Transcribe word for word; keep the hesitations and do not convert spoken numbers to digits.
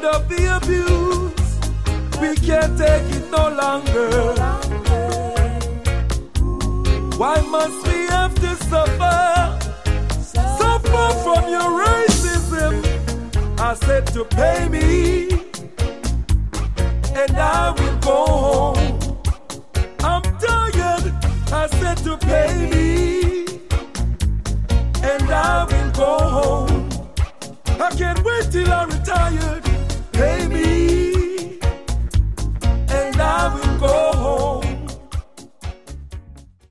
tired of the abuse. We can't take it no longer. Why must we have to suffer? Suffer from your racism. I said to pay me, and I will go home. I'm tired. I said to pay me, and I will go home. I can't wait till I'm retired. Pay me.